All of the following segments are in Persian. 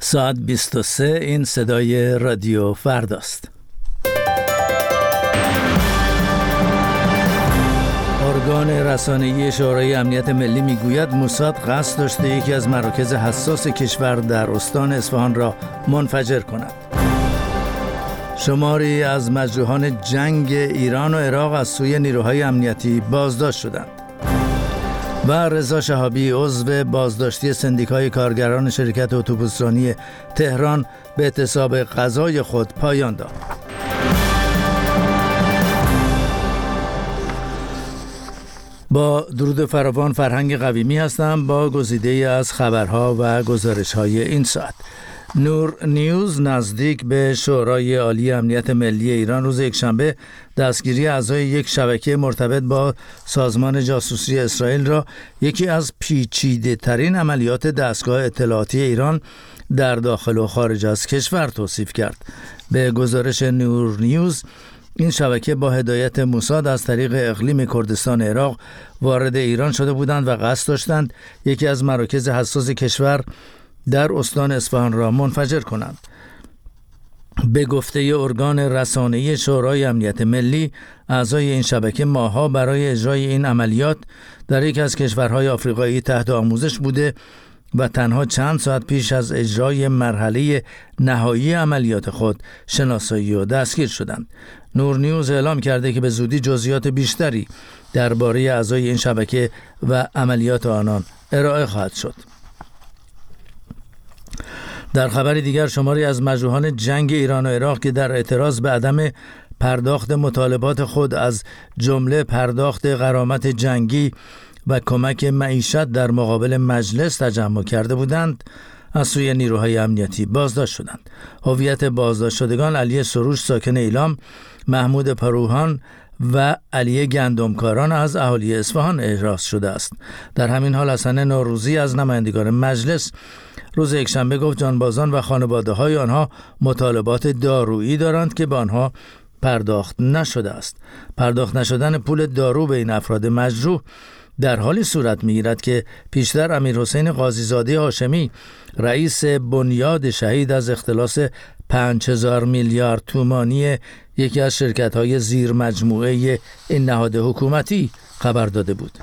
ساعت 23 این صدای رادیو فرداست. ارگان رسانه‌ای شورای امنیت ملی میگوید موساد قصد داشته یکی از مراکز حساس کشور در استان اصفهان را منفجر کند. شماری از مجروحان جنگ ایران و عراق از سوی نیروهای امنیتی بازداشت شدند. و رضا شهابی عضو بازداشتی سندیکای کارگران شرکت اتوبوسرانی تهران به اعتصاب غذای خود پایان داد. با درود فراوان، فرهنگ قویمی هستم با گزیده از خبرها و گزارش‌های این ساعت. نور نیوز نزدیک به شورای عالی امنیت ملی ایران روز یکشنبه دستگیری اعضای یک شبکه مرتبط با سازمان جاسوسی اسرائیل را یکی از پیچیده‌ترین عملیات دستگاه اطلاعاتی ایران در داخل و خارج از کشور توصیف کرد. به گزارش نور نیوز، این شبکه با هدایت موساد از طریق اقلیم کردستان عراق وارد ایران شده بودند و قصد داشتند یکی از مراکز حساس کشور در استان اصفهان را منفجر کنند. به گفته ارگان رسانه‌ای شورای امنیت ملی، اعضای این شبکه ماه‌ها برای اجرای این عملیات در یک از کشورهای آفریقایی تحت آموزش بوده و تنها چند ساعت پیش از اجرای مرحله نهایی عملیات خود شناسایی و دستگیر شدند. نور نیوز اعلام کرده که به زودی جزئیات بیشتری درباره اعضای این شبکه و عملیات آنان ارائه خواهد شد. در خبر دیگر، شماری از مجروحان جنگ ایران و عراق که در اعتراض به عدم پرداخت مطالبات خود از جمله پرداخت غرامت جنگی و کمک معیشت در مقابل مجلس تجمع کرده بودند، از سوی نیروهای امنیتی بازداشت شدند. هویت بازداشت شدگان علی سروش ساکن ایلام، محمود پروهان و علی گندمکاران از اهالی اصفهان احراز شده است. در همین حال حسن نوروزی از نمایندگان مجلس روز یکشنبه گفت جانبازان و خانواده‌های آنها مطالبات دارویی دارند که به آنها پرداخت نشده است. پرداخت نشدن پول دارو به این افراد مجروح در حالی صورت می‌گیرد که پیشتر امیرحسین قاضیزاده هاشمی، رئیس بنیاد شهید از اختلاس 5000 میلیارد تومانی یکی از شرکت‌های زیر مجموعه این نهاد حکومتی خبر داده بود.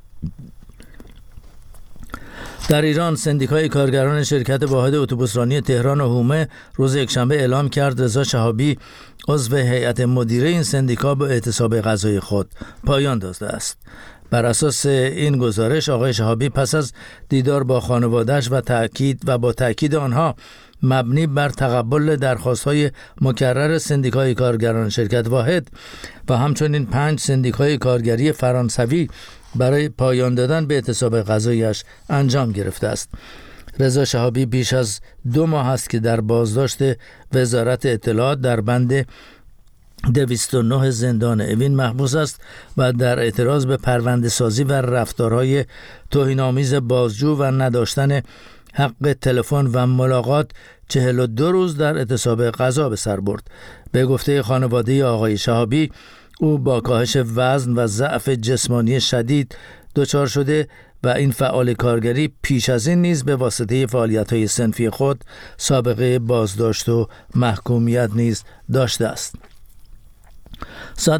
در ایران، سندیکای کارگران شرکت واحد اتوبوسرانی تهران و هومه روز یکشنبه اعلام کرد رضا شهابی عضو هیئت مدیره این سندیکا به اعتصاب غذای خود پایان داده است. بر اساس این گزارش، آقای شهابی پس از دیدار با خانواده‌اش و با تأکید آنها مبنی بر تقبل درخواست‌های مکرر سندیکای کارگران شرکت واحد و همچنین 5 سندیکای کارگری فرانسوی برای پایان دادن به اعتصاب غذایش انجام گرفته است. رضا شهابی بیش از 2 ماه است که در بازداشت وزارت اطلاعات در بند 209 زندان اوین محبوس است و در اعتراض به پرونده سازی و رفتارهای توهین‌آمیز بازجو و نداشتن حق تلفن و ملاقات 42 روز در اعتصاب غذا به سر برد. به گفته خانواده آقای شهابی، او با کاهش وزن و ضعف جسمانی شدید دچار شده و این فعال کارگری پیش از این نیز به واسطه فعالیت‌های صنفی خود سابقه بازداشت و محکومیت نیز داشته است. ساعت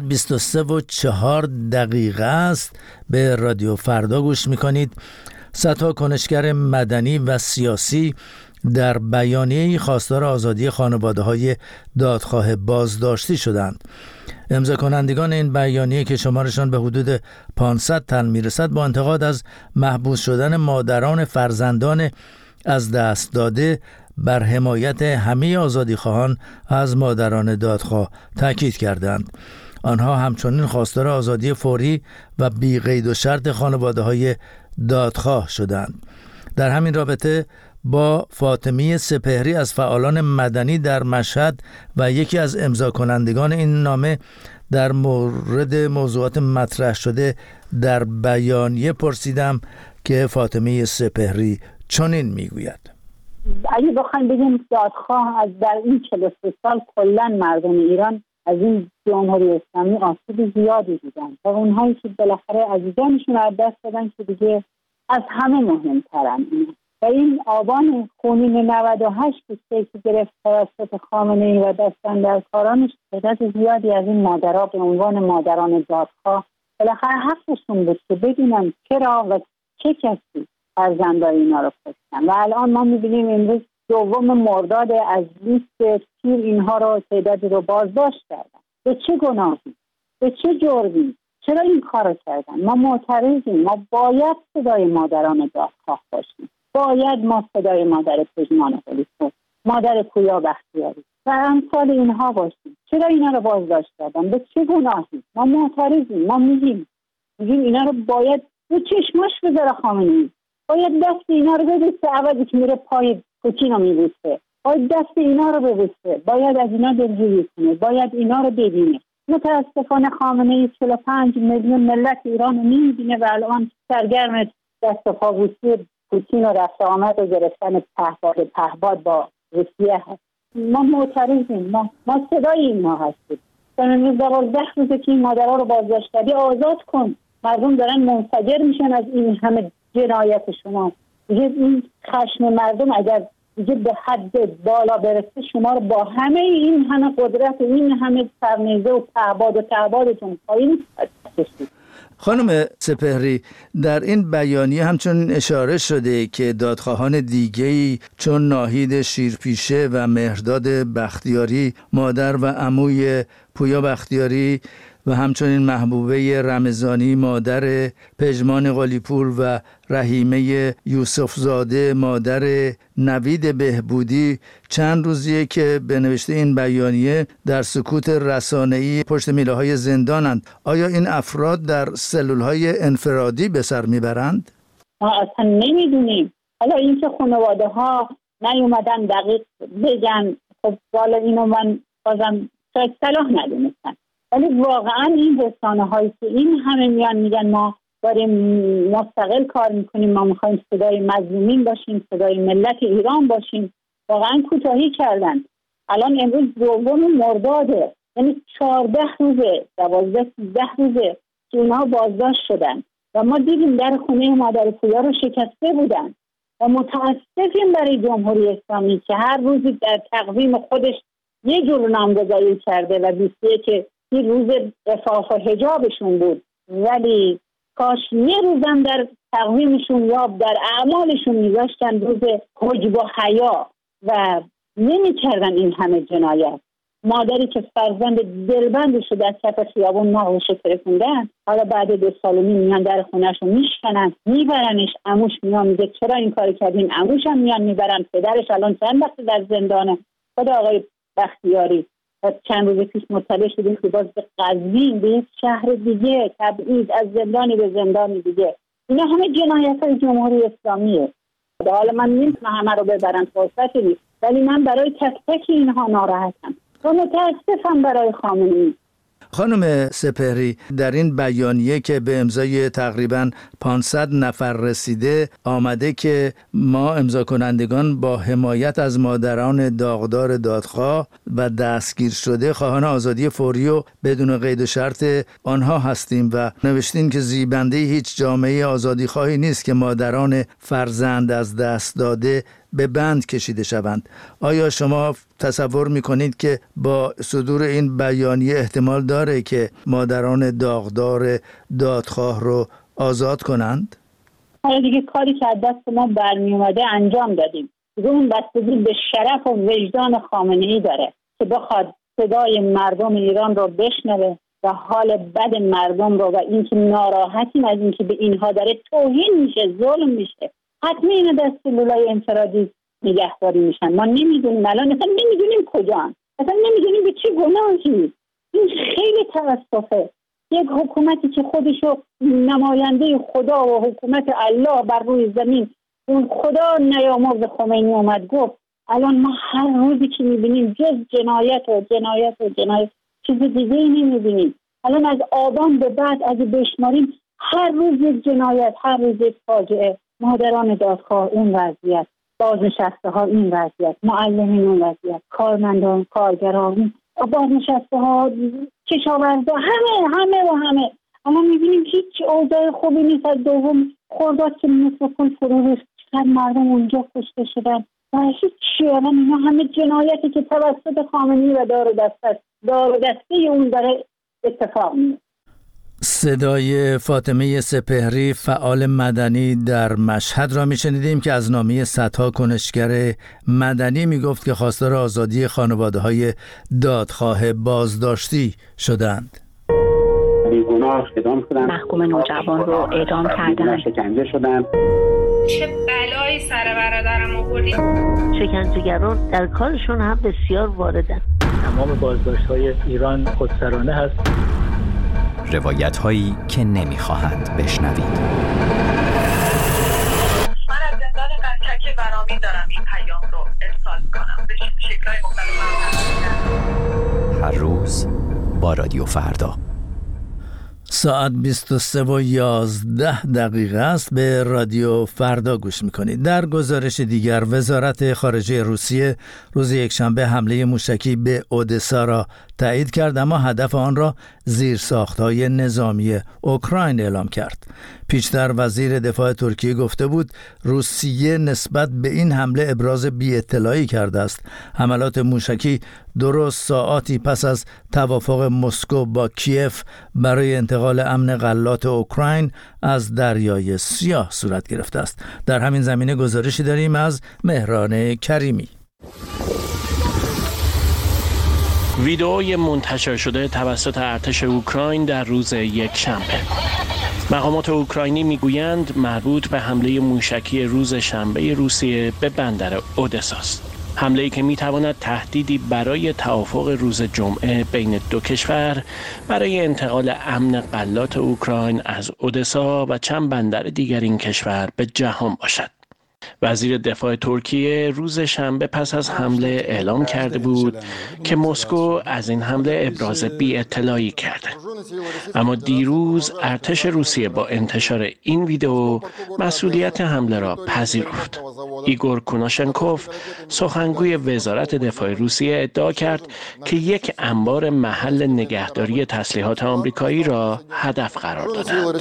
23:04 است. به رادیو فردا گوش می‌کنید. صدها کنشگر مدنی و سیاسی در بیانیه‌ای خواستار آزادی خانواده‌های دادخواه بازداشتی شدند. امضا کنندگان این بیانیه که شمارشان به حدود 500 تن میرسد، با انتقاد از محبوس شدن مادران فرزندان از دست داده بر حمایت همه آزادیخواهان از مادران دادخواه تاکید کردند. آنها همچنین خواستار آزادی فوری و بی قید و شرط خانواده‌های دادخواه شدند. در همین رابطه با فاطمه سپهری از فعالان مدنی در مشهد و یکی از امضا کنندگان این نامه در مورد موضوعات مطرح شده در بیانیه پرسیدم که فاطمه سپهری چنین میگوید: اگه بخوایم بگیم دادخواه از در این 43 سال کلا مردم ایران از این جمهوری اسلامی آسیب زیادی دیدن و اونهایی که بالاخره عزیزانشون رو از دست دادن که دیگه از همه مهمترن. و این آبان خونین 98 که شکل گرفت توسط خامنه‌ای و دستاندرکارانش، تعداد زیادی از این مادرها به عنوان مادران دادخواه بالاخره حقشون بود که بدونن چرا و چه کسی فرزندای اینا رو کشتن. و الان ما می‌بینیم امروز 2 مرداد از لیست تیر اینها رو تعدادی رو بازداشت کردن. به چه گناهی؟ به چه جرمی؟ چرا این کارو کردن؟ ما معترضیم. ما باید صدای مادران دادخواه باشیم. باید ما صدای مادر پژمان قلی‌پور، مادر پویا بختیاری و امثال اینها باشیم. چرا اینا رو بازداشت کردن؟ به چه گناهی؟ ما معترضیم. ما میگیم اینا رو باید رو چشماش بذاره خامنه‌ای. باید دست اینا رو ببوسه، عوضی که میره پای پوتین رو میبوسه. باید دست اینا رو ببوسه. باید از اینا دلجویی کنه. باید اینا رو ببینه. متاسفانه خامنه‌ای 45 میلیون ملت ایران رو نمیبینه و الان سرگرم دست و پابوسی پوتین و رفت آمد و گرفتن پهپاد با روسیه هست. ما معترضیم. ما صدای اینها هستیم. امروز 12 روزه که این مادرها رو بازداشت کردی، آزاد کن. مردم دارن منفجر میشن از این همه جنایت شما. دیگه این خشم مردم اگر دیگه به حد بالا برسه، شما رو با همه این همه قدرت و این همه سرنیزه و تعبادتون پایین کشید. خانم سپهری، در این بیانیه همچنین اشاره شده که دادخواهان دیگه‌ای چون ناهید شیرپیشه و مهرداد بختیاری، مادر و عموی پویا بختیاری و همچنین محبوبه رمضانی، مادر پژمان قلی‌پور و رحیمه یوسفزاده، مادر نوید بهبودی، چند روزیه که به نوشته این بیانیه در سکوت رسانه‌ای پشت میله‌های زندانند. آیا این افراد در سلول‌های انفرادی به سر میبرند؟ ما اصلا نمیدونیم. حالا این که خانواده‌ها نیومدن دقیق بگن، خب والا اینو من بازم شاید صلاح ندونستم. ولی واقعا این رسانه‌هایی که این همه میان میگن ما داریم مستقل کار میکنیم، ما میخوایم صدای مظلومین باشیم، صدای ملت ایران باشیم، واقعا کوتاهی کردن. الان امروز 2 مرداده، یعنی 14 روزه 12-13 روزه که اینها بازداشت شدن و ما دیدیم در خونه مادر پویا رو شکسته بودن و متاسفیم برای جمهوری اسلامی که هر روزی در تقویم خودش یه جور نامگذاری کرده و بیسته که این روز عفاف و حجابشون بود، ولی کاش یه روزم در تقویمشون یا در اعمالشون میذاشتن روز حجب و حیا و نمیکردن این همه جنایت. مادری که فرزند دلبندش رو در کف خیابون ناقوش ترکوندن، حالا بعد 2 سال و نیم میان در خونه‌ش رو میشکنن، میبرنش. عموش میان میگه چرا این کار کردین؟ عموش هم میان میبرن. پدرش الان چند وقت در زندانه. خود آقای بختیاری چند روز پیش مطلع شدیم که باز به قزوین، به یک شهر دیگه تبعید، از زندانی به زندانی دیگه. اینا همه جنایت‌های جمهوری اسلامیه. حالا من نمیتونم همه رو ببرم، فرصتی نیست، ولی من برای تک تک اینها ناراحتم و متاسفم برای خامنه‌ای. خانم سپهری، در این بیانیه که به امضای تقریباً 500 نفر رسیده آمده که ما امضا کنندگان با حمایت از مادران داغدار دادخواه و دستگیر شده خواهان آزادی فوری و بدون قید و شرط آنها هستیم و نوشتین که زیبنده هیچ جامعه آزادیخواهی نیست که مادران فرزند از دست داده به بند کشیده شوند. آیا شما تصور میکنید که با صدور این بیانیه احتمال داره که مادران داغدار دادخواه رو آزاد کنند؟ حالا دیگه کاری که از دست ما برمی اومده انجام دادیم. اون بستگی به شرف و وجدان خامنه‌ای داره که بخواد صدای مردم ایران رو بشنوه و حال بد مردم رو و اینکه ناراحتیم از اینکه به اینها داره توهین میشه، ظلم میشه. حتما اینا در سلولای انفرادی نگهداری میشن. ما نمیدونیم الان، اصلا نمیدونیم کجان، اصلا نمیدونیم به چه گناهی. این خیلی تاسفه. یک حکومتی که خودشو نماینده خدا و حکومت الله بر روی زمین، اون خدا نیامرز خمینی اومد گفت الان ما هر روزی که میبینیم جز جنایت و جنایت و جنایت، چیز دیگه ای نمیبینیم. الان از آبان به بعد اگه بشماریم هر روز یک جنایت، هر روز یک فاجعه. مادران دادخواه این وضعیت، بازنشسته ها این وضعیت، معلمین این وضعیت، کارمندان، کارگران، بازنشسته ها، کشاورزا، همه. اما میبینیم هیچ اوضاع خوبی نیست. از 2 خرداد که مثل کل فرو ریخت چقدر مردم اونجا کشته شدن و هیچ اینا همه جنایتی که توسط خامنه‌ای و دار و دسته اون داره اتفاق میفته. صدای فاطمه سپهری فعال مدنی در مشهد را میشنیدیم که از نامه صدها کنشگر مدنی میگفت که خواستار آزادی خانواده‌های دادخواه بازداشتی شدند. بیگناه اعدام شدن، محکوم نوجوان رو اعدام کردن، شکنجه شدن. چه بلایی سر برادرم آوردید. شکنجهگران در کارشون هم بسیار واردن. تمام بازداشت‌های ایران خودسرانه هست. روایت‌هایی که نمی‌خواهند بشنوید. من از زندان قنچک برامین دارم این پیام رو ارسال می‌کنم به شکل‌های مختلف. هر روز با رادیو فردا. ساعت 23:11 است. به رادیو فردا گوش میکنید. در گزارش دیگر، وزارت خارجه روسیه روز یکشنبه حمله موشکی به اودسا را تایید کرد، اما هدف آن را زیرساخت‌های نظامی اوکراین اعلام کرد. پیشتر وزیر دفاع ترکیه گفته بود روسیه نسبت به این حمله ابراز بی‌اطلاعی کرده است. حملات موشکی درست ساعاتی پس از توافق مسکو با کیف برای انتقال امن غلات اوکراین از دریای سیاه صورت گرفته است. در همین زمینه گزارشی داریم از مهران کریمی. ویدئوی منتشر شده توسط ارتش اوکراین در روز یکشنبه. مقامات اوکراینی میگویند مربوط به حمله موشکی روز شنبه روسیه به بندر اودسا است. حمله‌ای که میتواند تهدیدی برای توافق روز جمعه بین دو کشور برای انتقال امن غلات اوکراین از اودسا و چند بندر دیگر این کشور به جهان باشد. وزیر دفاع ترکیه روز شنبه پس از حمله اعلام کرده بود که مسکو از این حمله ابراز بی-اطلاعی کرده. اما دیروز ارتش روسیه با انتشار این ویدئو مسئولیت حمله را پذیرفت. ایگور کوناشنکوف سخنگوی وزارت دفاع روسیه ادعا کرد که یک انبار محل نگهداری تسلیحات آمریکایی را هدف قرار دادند.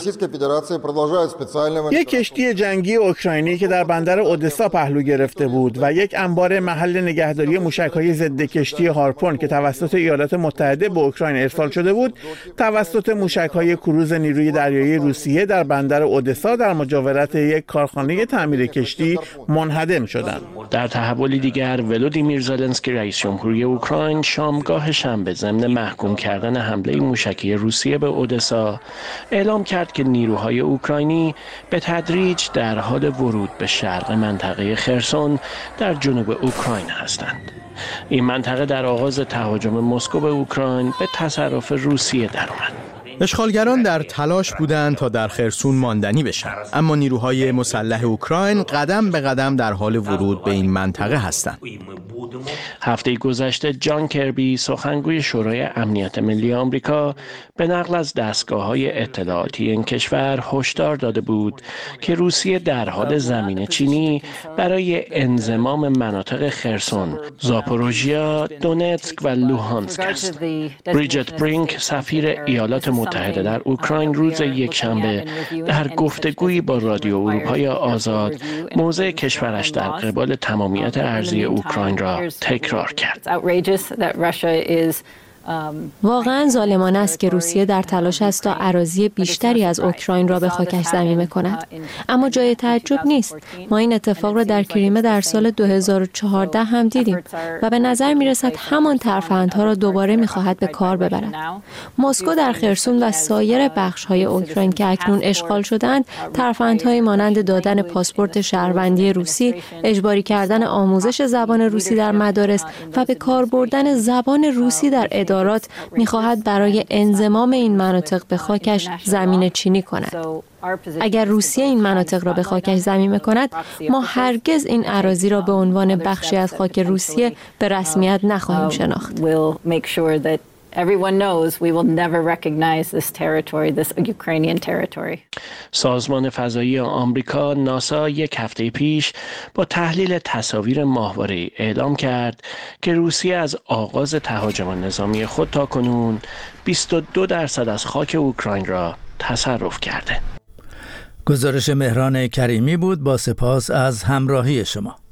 یک کشتی جنگی اوکراینی که در بندر اودسا پهلو گرفته بود و یک انبار محل نگهداری موشک‌های ضد کشتی هارپون که توسط ایالات متحده به اوکراین ارسال شده بود، توسط موشک‌های کروز نیروی دریایی روسیه در بندر اودسا در مجاورت یک کارخانه تعمیر کشتی منهدم شدند. در تحولی دیگر، ولودیمیر زلنسکی رئیس جمهوری اوکراین شامگاه شنبه ضمن محکوم کردن حمله موشکی روسیه به اودسا اعلام کرد که نیروهای اوکراینی به تدریج در حال ورود به شرق منطقه خرسون در جنوب اوکراین هستند. این منطقه در آغاز تهاجم مسکو به اوکراین به تصرف روسیه درآمد. اشغالگران در تلاش بودند تا در خرسون ماندنی بشن، اما نیروهای مسلح اوکراین قدم به قدم در حال ورود به این منطقه هستند. هفته گذشته جان کربی سخنگوی شورای امنیت ملی آمریکا به نقل از دستگاه‌های اطلاعاتی این کشور هشدار داده بود که روسیه در حال زمین چینی برای انضمام مناطق خرسون، زاپوروژیا، دونتسک و لوهانسک است. بریجت برینک سفیر ایالات متحده در اوکراین روز یکشنبه در گفتگویی با رادیو اروپای آزاد موضع کشورش در قبال تمامیت ارضی اوکراین را تکرار کرد. واقعا ظالمانه است که روسیه در تلاش است تا اراضی بیشتری از اوکراین را به خاکش ضمیمه کند. اما جای تعجب نیست. ما این اتفاق را در کریمه در سال 2014 هم دیدیم و به نظر می رسد همان ترفندها را دوباره می خواهد به کار ببرد. مسکو در خرسون و سایر بخش‌های اوکراین که اکنون اشغال شدند، ترفندهایی مانند دادن پاسپورت شهروندی روسی، اجباری کردن آموزش زبان روسی در مدارس و به کار بردن زبان روسی در ادارات می‌خواهد برای انضمام این مناطق به خاکش زمین چینی کند. اگر روسیه این مناطق را به خاکش ضمیمه کند، ما هرگز این اراضی را به عنوان بخشی از خاک روسیه به رسمیت نخواهیم شناخت. Everyone knows we will never recognize this territory, this Ukrainian territory. سازمان فضایی آمریکا ناسا یک هفته پیش با تحلیل تصاویر ماهواره‌ای اعلام کرد که روسیه از آغاز تهاجم نظامی خود تاکنون 22% از خاک اوکراین را تصرف کرده. گزارش مهران کریمی بود. با سپاس از همراهی شما.